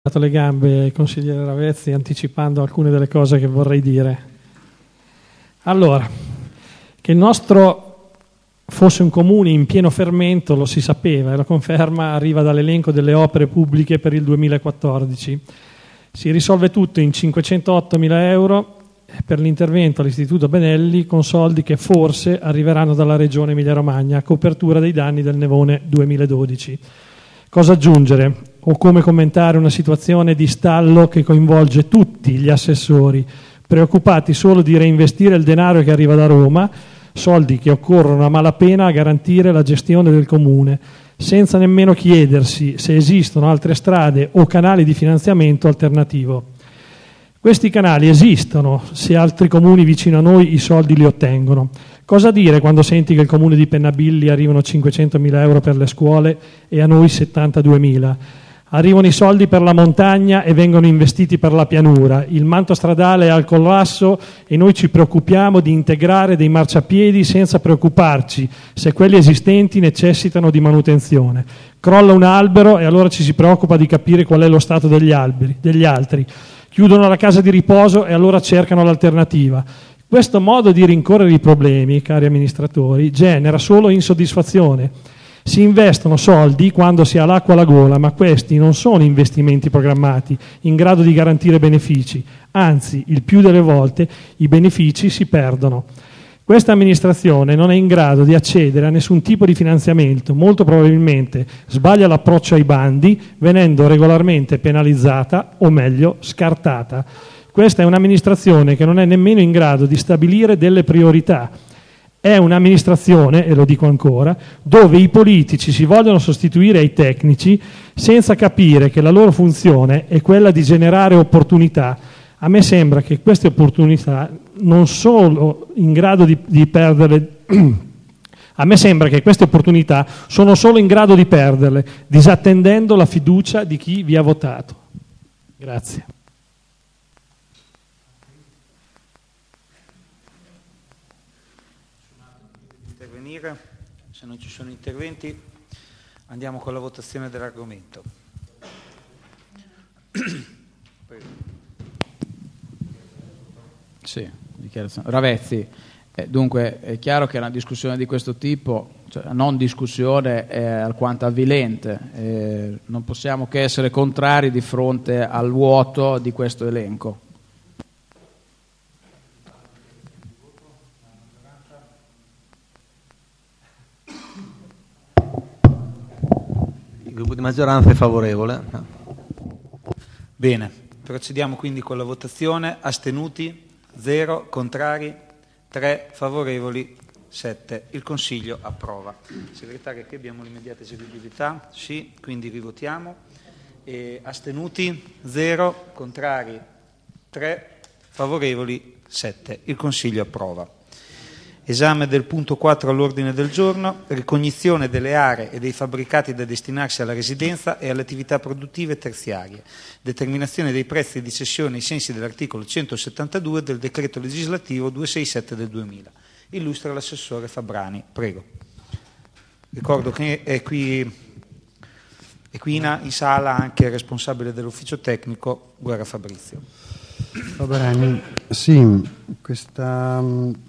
dato le gambe, consigliere Ravezzi, anticipando alcune delle cose che vorrei dire. Allora, che il nostro fosse un comune in pieno fermento lo si sapeva e la conferma arriva dall'elenco delle opere pubbliche per il 2014. Si risolve tutto in 508.000 euro per l'intervento all'Istituto Benelli con soldi che forse arriveranno dalla Regione Emilia-Romagna a copertura dei danni del nevone 2012. Cosa aggiungere o come commentare una situazione di stallo che coinvolge tutti gli assessori, preoccupati solo di reinvestire il denaro che arriva da Roma, soldi che occorrono a malapena a garantire la gestione del comune, senza nemmeno chiedersi se esistono altre strade o canali di finanziamento alternativo. Questi canali esistono se altri comuni vicino a noi i soldi li ottengono. Cosa dire quando senti che il comune di Pennabilli arrivano 500.000 euro per le scuole e a noi 72.000? Arrivano i soldi per la montagna e vengono investiti per la pianura. Il manto stradale è al collasso e noi ci preoccupiamo di integrare dei marciapiedi senza preoccuparci se quelli esistenti necessitano di manutenzione. Crolla un albero e allora ci si preoccupa di capire qual è lo stato degli altri. Chiudono la casa di riposo e allora cercano l'alternativa. Questo modo di rincorrere i problemi, cari amministratori, genera solo insoddisfazione. Si investono soldi quando si ha l'acqua alla gola, ma questi non sono investimenti programmati in grado di garantire benefici, anzi, il più delle volte i benefici si perdono. Questa amministrazione non è in grado di accedere a nessun tipo di finanziamento, molto probabilmente sbaglia l'approccio ai bandi, venendo regolarmente penalizzata o meglio scartata. Questa è un'amministrazione che non è nemmeno in grado di stabilire delle priorità. È un'amministrazione, e lo dico ancora, dove i politici si vogliono sostituire ai tecnici senza capire che la loro funzione è quella di generare opportunità. A me sembra che queste opportunità non solo in grado di perderle, a me sembra che queste opportunità sono solo in grado di perderle, disattendendo la fiducia di chi vi ha votato. Grazie. Intervenire? Se non ci sono interventi, andiamo con la votazione dell'argomento. Prego. Sì, dichiarazione. Ravezzi, dunque è chiaro che una discussione di questo tipo, cioè la non discussione è alquanto avvilente, non possiamo che essere contrari di fronte al vuoto di questo elenco. Il gruppo di maggioranza è favorevole. Bene, procediamo quindi con la votazione. Astenuti? 0, contrari, 3, favorevoli, 7. Il Consiglio approva. Segretario, qui abbiamo l'immediata eseguibilità? Sì, quindi rivotiamo. Astenuti? 0, contrari, 3, favorevoli, 7. Il Consiglio approva. Esame del punto 4 all'ordine del giorno, ricognizione delle aree e dei fabbricati da destinarsi alla residenza e alle attività produttive terziarie, determinazione dei prezzi di cessione ai sensi dell'articolo 172 del decreto legislativo 267 del 2000. Illustra l'assessore Fabrani, prego. Ricordo che è qui in sala anche il responsabile dell'ufficio tecnico, Guerra Fabrizio. Fabrani, sì, questa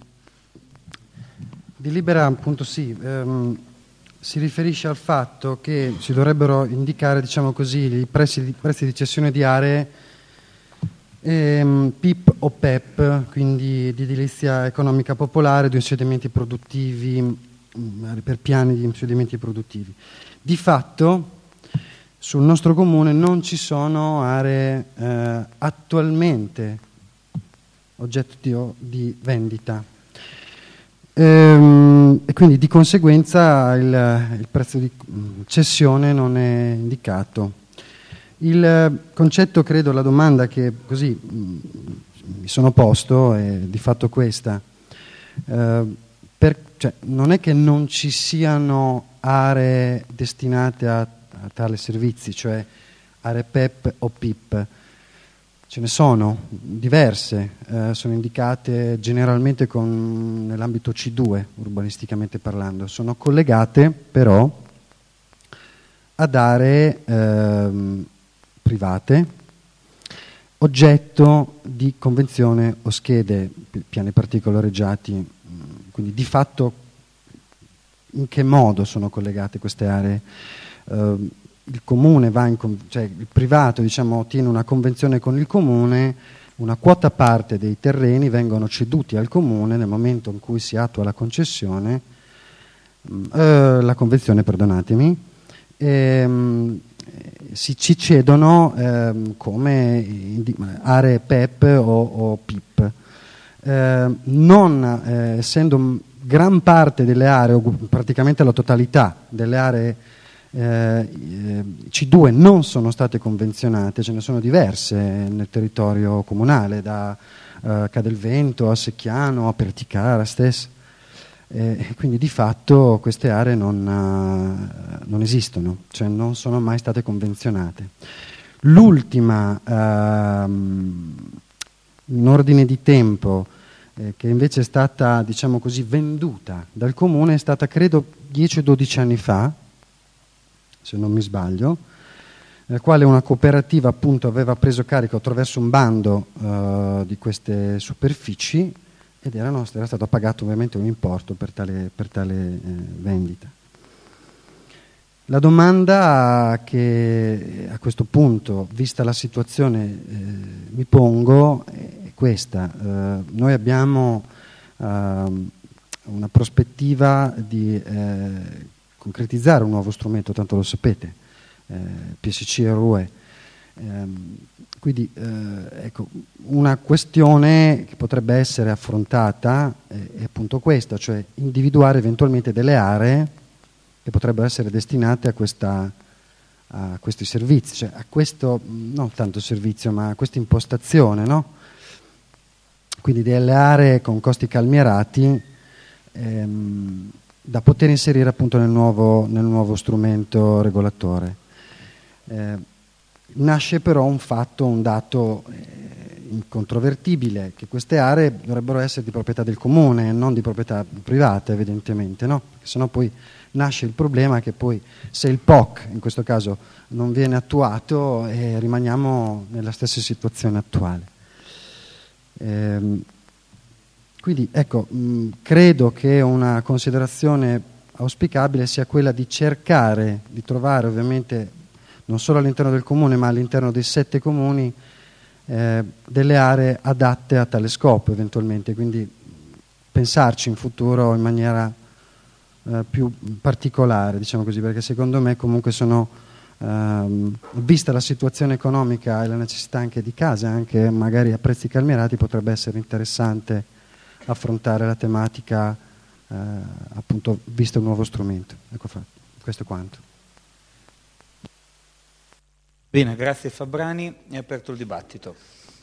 delibera appunto si riferisce al fatto che si dovrebbero indicare, diciamo così, i prezzi di cessione di aree PIP o PEP, quindi di edilizia economica popolare, di insediamenti produttivi, per piani di insediamenti produttivi. Di fatto sul nostro comune non ci sono aree attualmente oggetto di vendita. E quindi di conseguenza il prezzo di cessione non è indicato. Il concetto, credo, la domanda che così mi sono posto è di fatto questa. Cioè, non è che non ci siano aree destinate a tale servizi, cioè aree PEP o PIP. Ce ne sono diverse, sono indicate generalmente nell'ambito C2, urbanisticamente parlando. Sono collegate però ad aree private, oggetto di convenzione o schede, piani particolareggiati. Quindi di fatto in che modo sono collegate queste aree? Il comune cioè il privato, diciamo, ottiene una convenzione con il comune, una quota parte dei terreni vengono ceduti al comune nel momento in cui si attua la concessione, la convenzione, perdonatemi, ci cedono come aree PEP o PIP. Non essendo gran parte delle aree, o praticamente la totalità delle aree C2 non sono state convenzionate, ce ne sono diverse nel territorio comunale, da Cadelvento a Secchiano a Perticara stessa, quindi di fatto queste aree non esistono, cioè non sono mai state convenzionate. L'ultima in ordine di tempo che invece è stata, diciamo così, venduta dal comune è stata credo 10 o 12 anni fa, se non mi sbaglio, nel quale una cooperativa appunto aveva preso carico attraverso un bando di queste superfici ed era stato pagato ovviamente un importo per tale vendita. La domanda che a questo punto, vista la situazione, mi pongo è questa. Noi abbiamo una prospettiva di concretizzare un nuovo strumento, tanto lo sapete, PSC e RUE. Quindi ecco, una questione che potrebbe essere affrontata è appunto questa, cioè individuare eventualmente delle aree che potrebbero essere destinate a questi servizi, cioè a questo, non tanto servizio, ma a questa impostazione, no? Quindi delle aree con costi calmierati da poter inserire appunto nel nuovo strumento regolatore. Nasce però un dato incontrovertibile, che queste aree dovrebbero essere di proprietà del comune e non di proprietà privata, evidentemente, no? Perché sennò poi nasce il problema che poi se il POC in questo caso non viene attuato rimaniamo nella stessa situazione attuale. Quindi ecco, credo che una considerazione auspicabile sia quella di cercare di trovare, ovviamente non solo all'interno del comune ma all'interno dei 7 comuni, delle aree adatte a tale scopo eventualmente, quindi pensarci in futuro in maniera più particolare, diciamo così, perché secondo me comunque vista la situazione economica e la necessità anche di case, anche magari a prezzi calmierati, potrebbe essere interessante affrontare la tematica appunto visto un nuovo strumento. Ecco fatto. Questo è quanto. Bene, grazie Fabrani, è aperto il dibattito.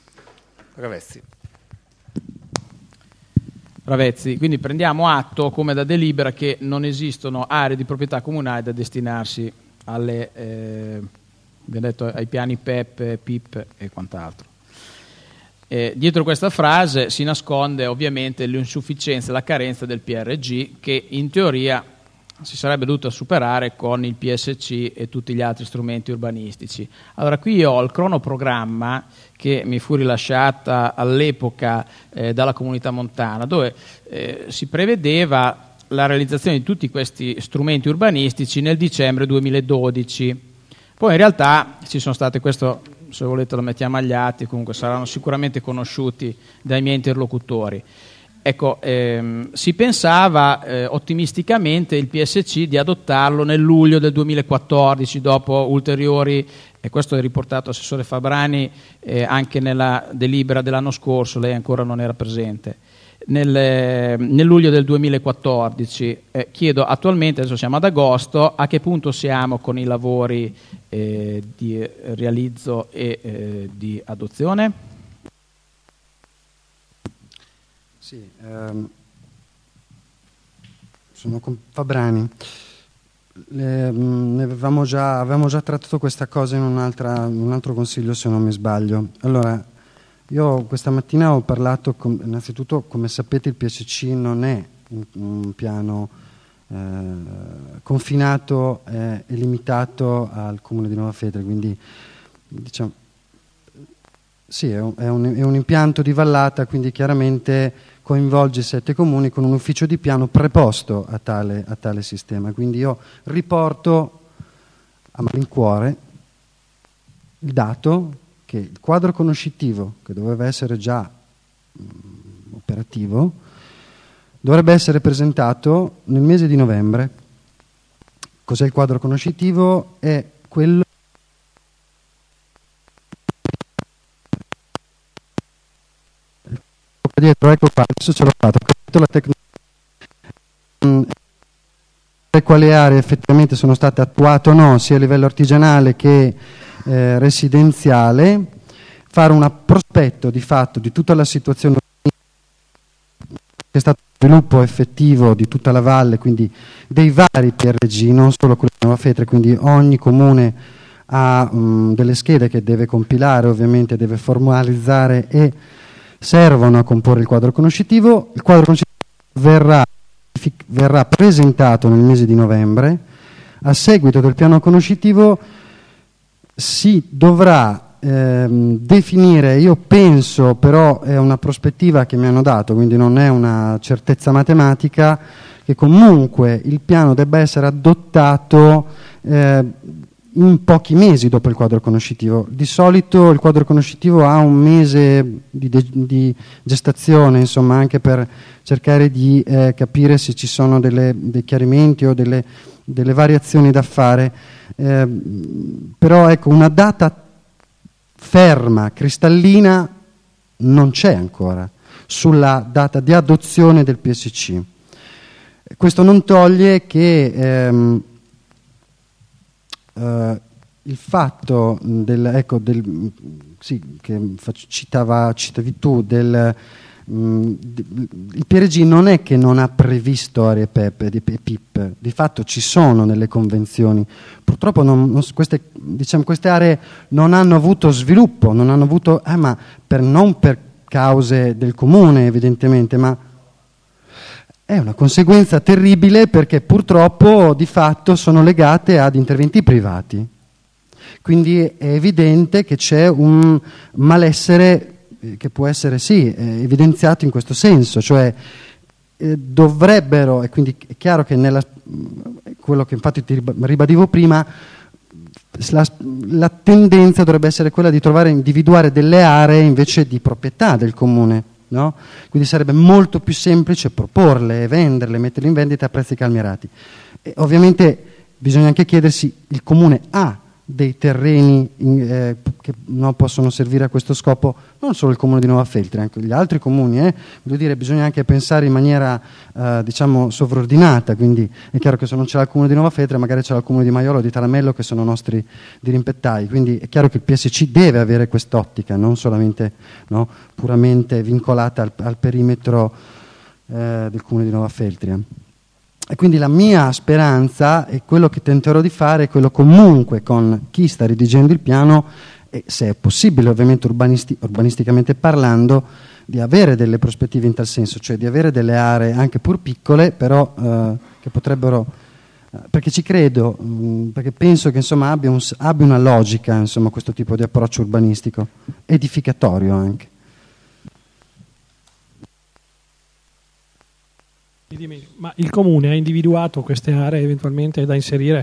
Ravezzi, quindi prendiamo atto come da delibera che non esistono aree di proprietà comunale da destinarsi abbiamo detto, ai piani PEP, PIP e quant'altro. Dietro questa frase si nasconde ovviamente l'insufficienza e la carenza del PRG che in teoria si sarebbe dovuto superare con il PSC e tutti gli altri strumenti urbanistici. Allora qui io ho il cronoprogramma che mi fu rilasciata all'epoca dalla Comunità Montana, dove si prevedeva la realizzazione di tutti questi strumenti urbanistici nel dicembre 2012. Poi in realtà ci sono state, questo se volete lo mettiamo agli atti, comunque saranno sicuramente conosciuti dai miei interlocutori. Ecco, si pensava ottimisticamente il PSC di adottarlo nel luglio del 2014, dopo ulteriori, e questo è riportato Assessore Fabrani anche nella delibera dell'anno scorso, lei ancora non era presente, nel luglio del 2014. Chiedo attualmente, adesso siamo ad agosto, a che punto siamo con i lavori di realizzo e di adozione? Sì, sono con Fabrani. Avevamo già trattato questa cosa in un altro consiglio, se non mi sbaglio. Allora, io questa mattina ho parlato, innanzitutto, come sapete, il PSC non è un piano confinato e limitato al Comune di Nova Fedra, quindi diciamo, sì, è un impianto di vallata, quindi chiaramente coinvolge 7 comuni con un ufficio di piano preposto a tale sistema. Quindi io riporto a malincuore il dato che il quadro conoscitivo, che doveva essere già operativo, dovrebbe essere presentato nel mese di novembre. Cos'è il quadro conoscitivo? È quello dietro, ecco qua, adesso ce l'ho fatto, la tecnologia, quali aree effettivamente sono state attuate o no, sia a livello artigianale che residenziale, fare un prospetto di fatto di tutta la situazione che è stato il sviluppo effettivo di tutta la valle, quindi dei vari PRG, non solo quello di Nova Feltria, quindi ogni comune ha delle schede che deve compilare, ovviamente deve formalizzare e servono a comporre il quadro conoscitivo. Il quadro conoscitivo verrà presentato nel mese di novembre. A seguito del piano conoscitivo si dovrà definire, io penso, però è una prospettiva che mi hanno dato, quindi non è una certezza matematica, che comunque il piano debba essere adottato in pochi mesi dopo il quadro conoscitivo. Di solito il quadro conoscitivo ha un mese di gestazione, insomma, anche per cercare di capire se ci sono dei chiarimenti o delle variazioni da fare. Però ecco, una data ferma, cristallina, non c'è ancora sulla data di adozione del PSC. Questo non toglie che il fatto che citavi tu, il PRG non è che non ha previsto aree PEP e PIP, di fatto ci sono nelle convenzioni. Purtroppo queste aree non hanno avuto sviluppo, non hanno avuto, non per cause del comune evidentemente, ma è una conseguenza terribile, perché purtroppo di fatto sono legate ad interventi privati. Quindi è evidente che c'è un malessere che può essere evidenziato in questo senso, cioè dovrebbero, e quindi è chiaro che quello che infatti ti ribadivo prima, la tendenza dovrebbe essere quella di individuare delle aree invece di proprietà del comune, no? Quindi sarebbe molto più semplice proporle, venderle, metterle in vendita a prezzi calmierati. E ovviamente bisogna anche chiedersi: il comune ha dei terreni che non possono servire a questo scopo? Non solo il comune di Nova Feltria, anche gli altri comuni. Voglio dire, bisogna anche pensare in maniera sovraordinata. Quindi è chiaro che se non c'è il comune di Nova Feltria, magari c'è il comune di Maiolo o di Talamello, che sono nostri dirimpettai. Quindi è chiaro che il PSC deve avere quest'ottica, non solamente puramente vincolata al perimetro del comune di Nova Feltria. E quindi la mia speranza, e quello che tenterò di fare, è quello comunque con chi sta redigendo il piano, e se è possibile ovviamente urbanisticamente parlando, di avere delle prospettive in tal senso, cioè di avere delle aree anche pur piccole, però che potrebbero, perché ci credo, perché penso che abbia una logica questo tipo di approccio urbanistico, edificatorio anche. Ma il comune ha individuato queste aree eventualmente da inserire?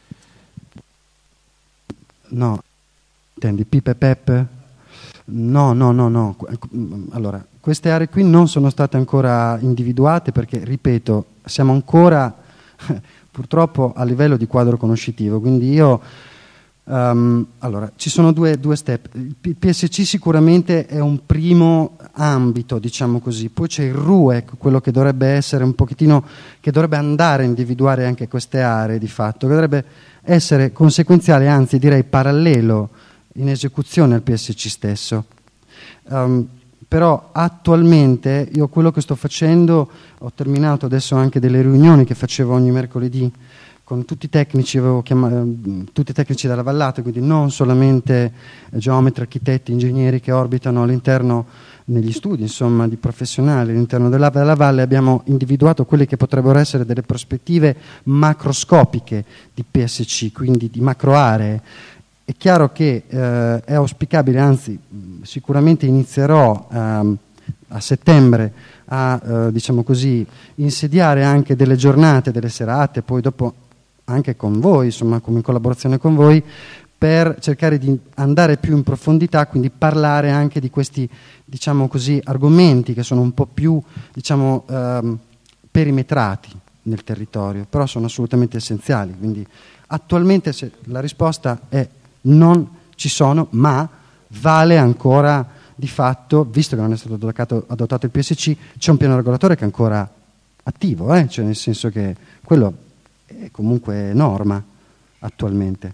No. Intendi PIP e PEP? No. Allora, queste aree qui non sono state ancora individuate perché, ripeto, siamo ancora purtroppo a livello di quadro conoscitivo, quindi allora, ci sono due step. Il PSC sicuramente è un primo ambito, diciamo così, poi c'è il RUE, quello che dovrebbe essere un pochettino, che dovrebbe andare a individuare anche queste aree di fatto, che dovrebbe essere conseguenziale, anzi direi parallelo in esecuzione al PSC stesso. Però attualmente io quello che sto facendo, ho terminato adesso anche delle riunioni che facevo ogni mercoledì con tutti i tecnici, avevo chiamato tutti i tecnici della vallata, quindi non solamente geometri, architetti, ingegneri che orbitano all'interno, negli studi di professionali all'interno della valle. Abbiamo individuato quelle che potrebbero essere delle prospettive macroscopiche di PSC, quindi di macro aree, È chiaro che è auspicabile, anzi sicuramente inizierò a settembre a diciamo così, insediare anche delle giornate, delle serate, poi dopo anche con voi, insomma, come in collaborazione con voi, per cercare di andare più in profondità, quindi parlare anche di questi, diciamo così, argomenti che sono un po' più, diciamo, perimetrati nel territorio, però sono assolutamente essenziali. Quindi attualmente la risposta è non ci sono, ma vale ancora di fatto, visto che non è stato adottato il PSC, c'è un piano regolatore che è ancora attivo, cioè nel senso che quello è comunque norma attualmente.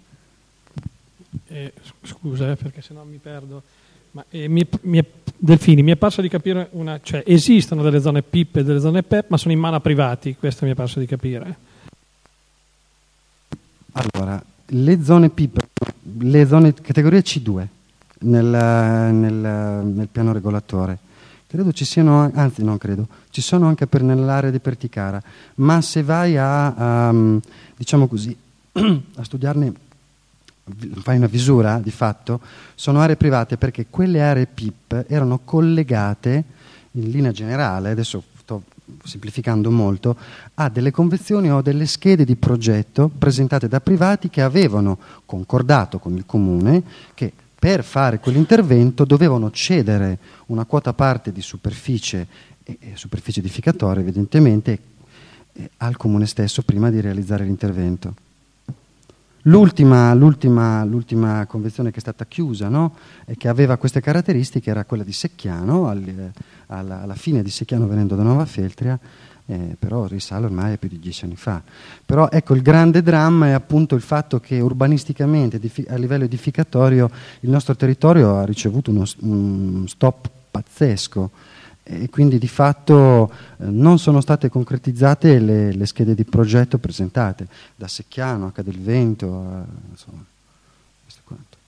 Scusa, perché sennò mi perdo. Ma Delfini, mi è parso di capire cioè esistono delle zone PIP e delle zone PEP, ma sono in mano a privati, questo mi è parso di capire. Allora, le zone PIP, le zone categoria C2 nel piano regolatore, credo ci siano, anzi non credo, ci sono anche nell'area di Perticara, ma se vai a diciamo così, a studiarne, fai una visura di fatto, sono aree private perché quelle aree PIP erano collegate in linea generale, adesso sto semplificando molto, a delle convenzioni o delle schede di progetto presentate da privati che avevano concordato con il comune che per fare quell'intervento dovevano cedere una quota parte di superficie superficie edificatoria evidentemente al comune stesso prima di realizzare l'intervento. L'ultima convenzione che è stata chiusa, no? E che aveva queste caratteristiche era quella di Secchiano, alla fine di Secchiano venendo da Nova Feltria, però risale ormai a più di 10 anni fa. Però ecco, il grande dramma è appunto il fatto che urbanisticamente, a livello edificatorio, il nostro territorio ha ricevuto uno stop pazzesco e quindi di fatto non sono state concretizzate le schede di progetto presentate da Secchiano, H del Vento, insomma, questo è quanto.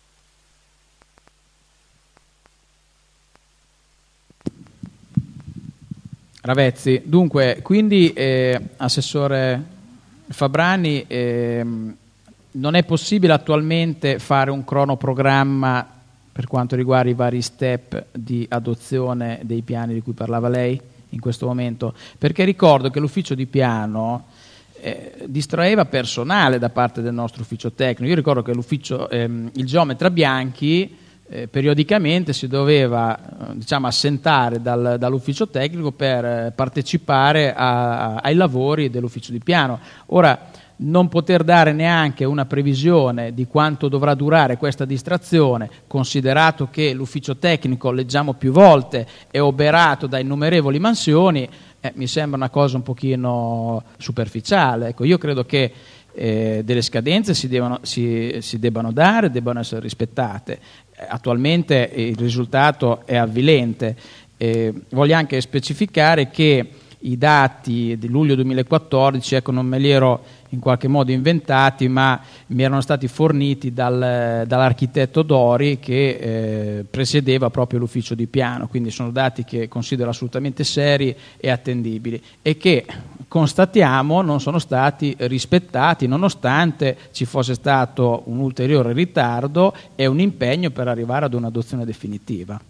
Ravezzi, dunque, quindi Assessore Fabrani, non è possibile attualmente fare un cronoprogramma per quanto riguarda i vari step di adozione dei piani di cui parlava lei in questo momento? Perché ricordo che l'ufficio di piano distraeva personale da parte del nostro ufficio tecnico. Io ricordo che il geometra Bianchi periodicamente si doveva diciamo, assentare dall'ufficio tecnico per partecipare ai lavori dell'ufficio di piano. Ora, non poter dare neanche una previsione di quanto dovrà durare questa distrazione, considerato che l'ufficio tecnico, leggiamo più volte, è oberato da innumerevoli mansioni, mi sembra una cosa un pochino superficiale. Ecco, io credo che delle scadenze si debbano dare, debbano essere rispettate. Attualmente il risultato è avvilente. Voglio anche specificare che i dati di luglio 2014, ecco, non me li ero in qualche modo inventati, ma mi erano stati forniti dall'architetto Dori che presiedeva proprio l'ufficio di piano, quindi sono dati che considero assolutamente seri e attendibili e che constatiamo non sono stati rispettati nonostante ci fosse stato un ulteriore ritardo e un impegno per arrivare ad un'adozione definitiva.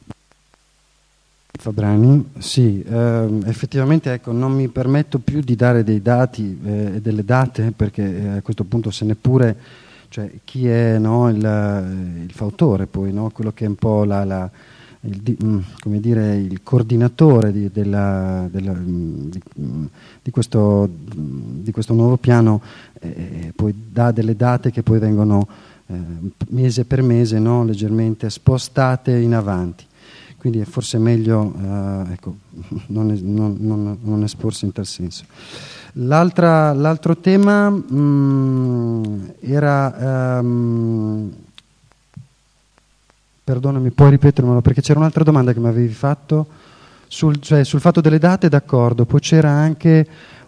Fabrani, sì, effettivamente ecco, non mi permetto più di dare dei dati e delle date perché a questo punto se neppure, cioè chi è no, il fautore poi, no, quello che è un po' come dire, il coordinatore di questo nuovo piano, poi dà delle date che poi vengono mese per mese no, leggermente spostate in avanti. Quindi è forse meglio ecco, non esporsi in tal senso. L'altro tema era, perdonami, puoi ripetermelo perché c'era un'altra domanda che mi avevi fatto sul fatto delle date, d'accordo, poi c'era anche...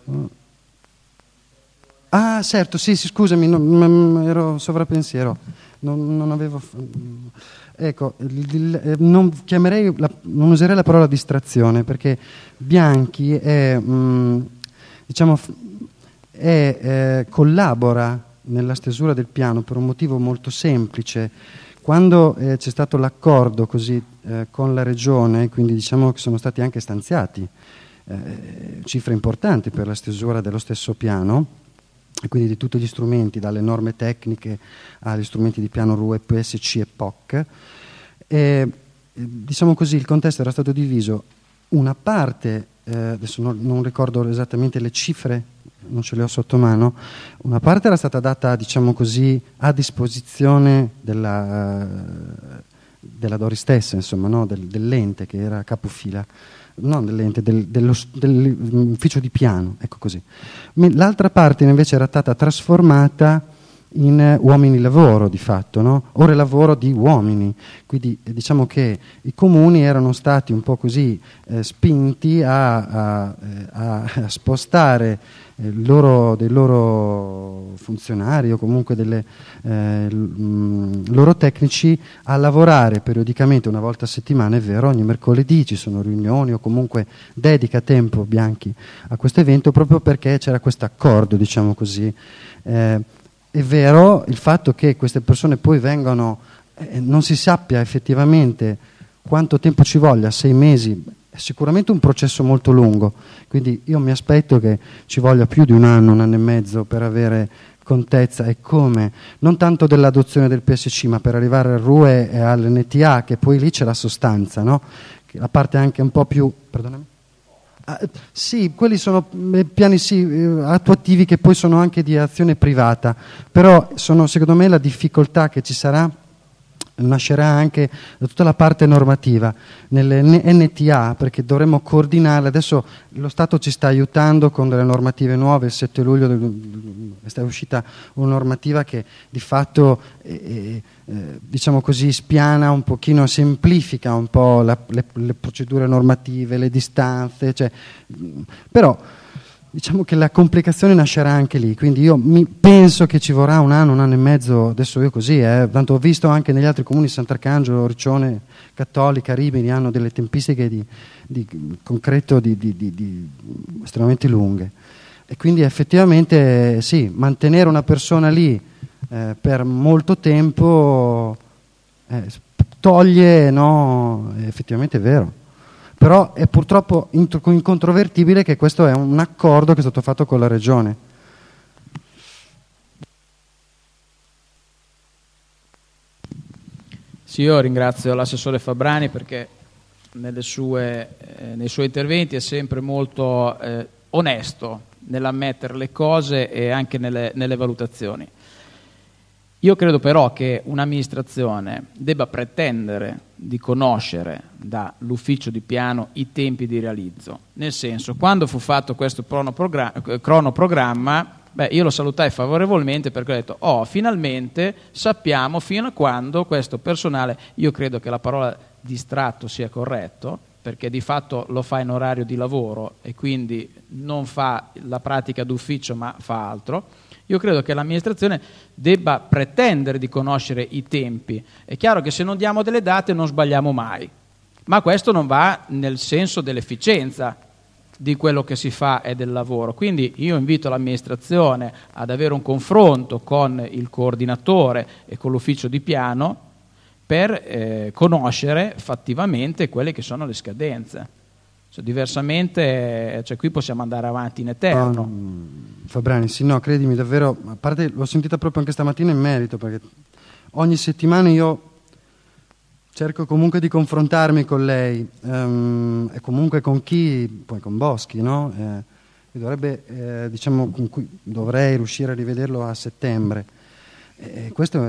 Ah, certo, sì, scusami, ero sovrappensiero, non avevo... Ecco, non userei la parola distrazione perché Bianchi collabora nella stesura del piano per un motivo molto semplice. Quando c'è stato l'accordo così con la Regione, quindi diciamo che sono stati anche stanziati cifre importanti per la stesura dello stesso piano, e quindi di tutti gli strumenti, dalle norme tecniche agli strumenti di piano RUE, PSC e POC, diciamo così, il contesto era stato diviso. Una parte, adesso non ricordo esattamente le cifre, non ce le ho sotto mano, una parte era stata data, diciamo così, a disposizione della Dori stessa, insomma, no? Dell'ente che era capofila, non dell'ente, dell'ufficio di piano, ecco così. L'altra parte invece era stata trasformata in uomini lavoro, di fatto, no? Ore lavoro di uomini, quindi diciamo che i comuni erano stati un po' così spinti a spostare dei loro funzionari o comunque loro tecnici a lavorare periodicamente una volta a settimana, è vero, ogni mercoledì ci sono riunioni o comunque dedica tempo Bianchi a questo evento, proprio perché c'era questo accordo, diciamo così. È vero il fatto che queste persone poi vengano, non si sappia effettivamente quanto tempo ci voglia, 6 mesi, è sicuramente un processo molto lungo, quindi io mi aspetto che ci voglia più di un anno e mezzo per avere contezza e come, non tanto dell'adozione del PSC, ma per arrivare al RUE e all'NTA, che poi lì c'è la sostanza, no? La parte anche un po' più... Perdonami? Sì, quelli sono piani attuativi che poi sono anche di azione privata, però sono, secondo me, la difficoltà che ci sarà nascerà anche da tutta la parte normativa nelle NTA, perché dovremmo coordinarle. Adesso lo Stato ci sta aiutando con delle normative nuove. Il 7 luglio è uscita una normativa che di fatto diciamo così spiana un pochino, semplifica un po' le procedure normative, le distanze, cioè, però diciamo che la complicazione nascerà anche lì, quindi io penso che ci vorrà un anno e mezzo, adesso io così, tanto ho visto anche negli altri comuni, Sant'Arcangelo, Riccione, Cattolica, Rimini, hanno delle tempistiche di concreto estremamente lunghe, e quindi effettivamente sì, mantenere una persona lì per molto tempo toglie, no, effettivamente è vero. Però è purtroppo incontrovertibile che questo è un accordo che è stato fatto con la Regione. Sì, io ringrazio l'assessore Fabrani perché nei suoi interventi è sempre molto onesto nell'ammettere le cose e anche nelle valutazioni. Io credo però che un'amministrazione debba pretendere di conoscere dall'ufficio di piano i tempi di realizzo, nel senso, quando fu fatto questo cronoprogramma, io lo salutai favorevolmente perché ho detto finalmente sappiamo fino a quando questo personale, io credo che la parola distratto sia corretto, perché di fatto lo fa in orario di lavoro e quindi non fa la pratica d'ufficio ma fa altro. Io credo che l'amministrazione debba pretendere di conoscere i tempi. È chiaro che se non diamo delle date non sbagliamo mai, ma questo non va nel senso dell'efficienza di quello che si fa e del lavoro. Quindi io invito l'amministrazione ad avere un confronto con il coordinatore e con l'ufficio di piano per conoscere fattivamente quelle che sono le scadenze. Diversamente, qui possiamo andare avanti in eterno. Fabrani, sì, no, credimi davvero, a parte l'ho sentita proprio anche stamattina in merito, perché ogni settimana io cerco comunque di confrontarmi con lei e comunque con chi, poi con Boschi, no? Diciamo, con cui dovrei riuscire a rivederlo a settembre. Questo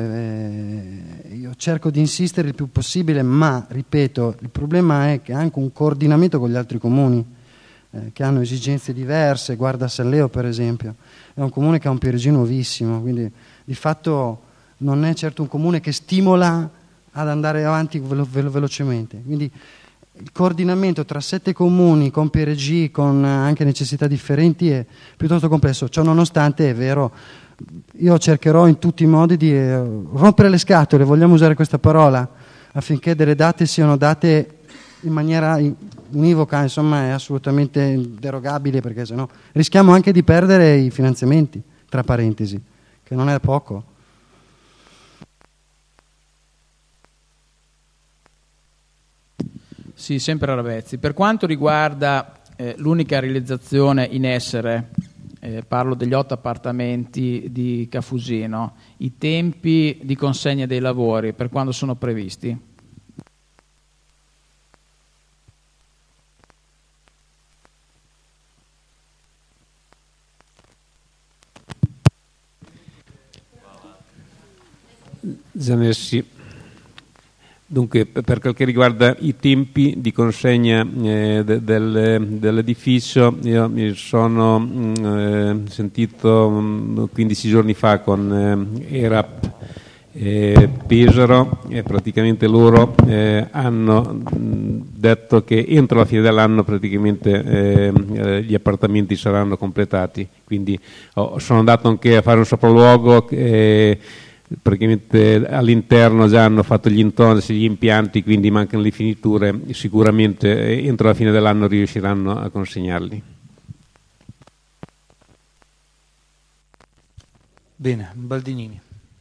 io cerco di insistere il più possibile, ma ripeto, il problema è che anche un coordinamento con gli altri comuni che hanno esigenze diverse. Guarda Salleo per esempio, è un comune che ha un PRG nuovissimo, quindi di fatto non è certo un comune che stimola ad andare avanti velocemente, quindi il coordinamento tra 7 comuni con PRG, con anche necessità differenti, è piuttosto complesso. Ciò nonostante è vero, io cercherò in tutti i modi di rompere le scatole, vogliamo usare questa parola, affinché delle date siano date in maniera univoca, insomma è assolutamente inderogabile, perché sennò rischiamo anche di perdere i finanziamenti, tra parentesi, che non è poco. Sì, sempre Ravezzi. Per quanto riguarda l'unica realizzazione in essere, parlo degli 8 appartamenti di Cafusino, i tempi di consegna dei lavori, per quando sono previsti? Zanessi. Dunque, per quel che riguarda i tempi di consegna dell'edificio, io mi sono sentito 15 giorni fa con ERAP Pesaro, e praticamente loro hanno detto che entro la fine dell'anno praticamente gli appartamenti saranno completati. Quindi sono andato anche a fare un sopralluogo. Praticamente all'interno già hanno fatto gli intonsi, gli impianti, quindi mancano le finiture. Sicuramente entro la fine dell'anno riusciranno a consegnarli. Bene, Baldinini.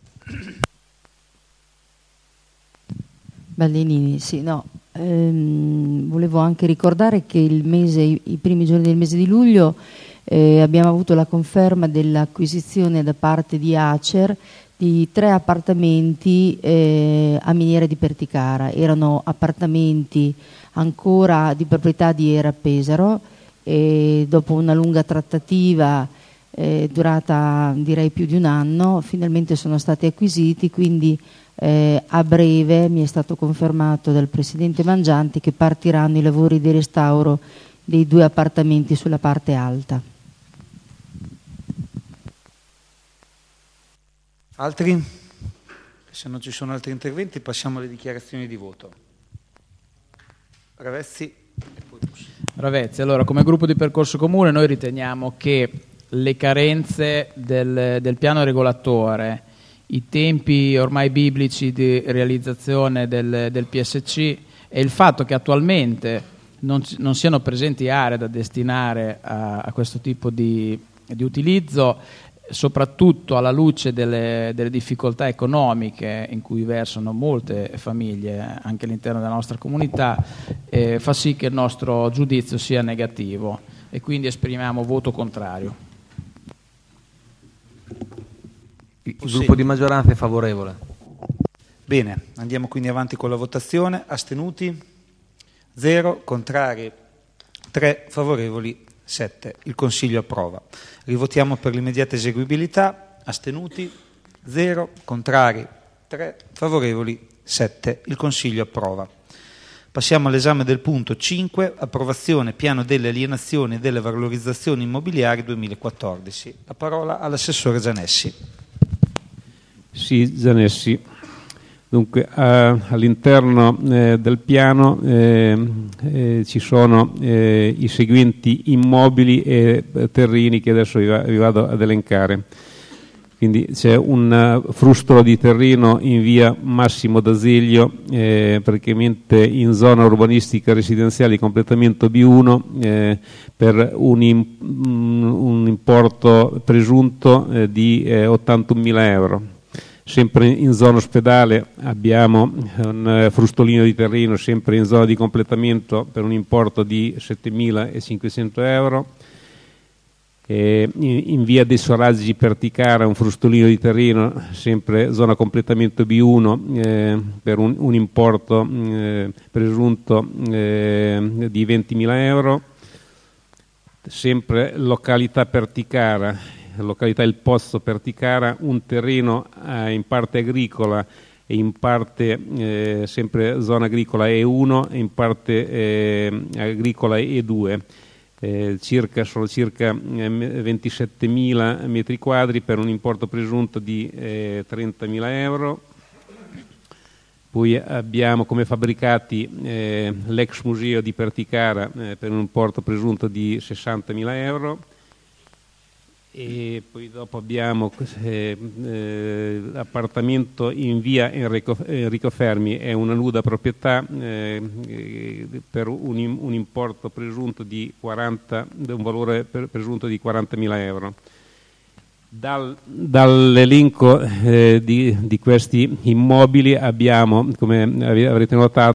Baldinini, sì, no. Volevo anche ricordare che i primi giorni del mese di luglio abbiamo avuto la conferma dell'acquisizione da parte di Acer di 3 appartamenti a Miniere di Perticara. Erano appartamenti ancora di proprietà di ERAP Pesaro, e dopo una lunga trattativa durata direi più di un anno finalmente sono stati acquisiti, quindi a breve mi è stato confermato dal Presidente Mangianti che partiranno i lavori di restauro dei 2 appartamenti sulla parte alta. Altri? Se non ci sono altri interventi passiamo alle dichiarazioni di voto. Ravezzi e poi Ravezzi, allora come gruppo di percorso comune noi riteniamo che le carenze del piano regolatore, i tempi ormai biblici di realizzazione del PSC e il fatto che attualmente non siano presenti aree da destinare a questo tipo di utilizzo, soprattutto alla luce delle difficoltà economiche in cui versano molte famiglie anche all'interno della nostra comunità, fa sì che il nostro giudizio sia negativo e quindi esprimiamo voto contrario. Il gruppo di maggioranza è favorevole. Bene, andiamo quindi avanti con la votazione. Astenuti? 0, contrari 3, favorevoli 7. Il Consiglio approva. Rivotiamo per l'immediata eseguibilità. Astenuti? 0, contrari 3, favorevoli 7. Il Consiglio approva. Passiamo all'esame del punto 5, approvazione piano delle alienazioni e delle valorizzazioni immobiliari 2014. La parola all'assessore Zanessi. Sì, Zanessi. Dunque, all'interno del piano ci sono i seguenti immobili e terreni che adesso vi vado ad elencare. Quindi c'è un frustolo di terreno in via Massimo d'Azeglio, praticamente in zona urbanistica residenziale di completamento B1, per un importo presunto di 81.000 euro. Sempre in zona ospedale abbiamo un frustolino di terreno sempre in zona di completamento per un importo di 7.500 euro. In via dei Soraggi Perticara un frustolino di terreno sempre zona completamento B1 per un importo presunto di 20.000 euro. Sempre località Perticara, località Il Pozzo Perticara, un terreno in parte agricola e in parte sempre zona agricola E1 e in parte agricola E2. Sono circa 27.000 metri quadri per un importo presunto di 30.000 euro. Poi abbiamo come fabbricati l'ex museo di Perticara per un importo presunto di 60.000 euro. E poi dopo abbiamo appartamento in via Enrico Fermi, è una nuda proprietà per un importo presunto di un valore presunto di 40.000 euro. Dall'elenco di questi immobili abbiamo, come avrete notato,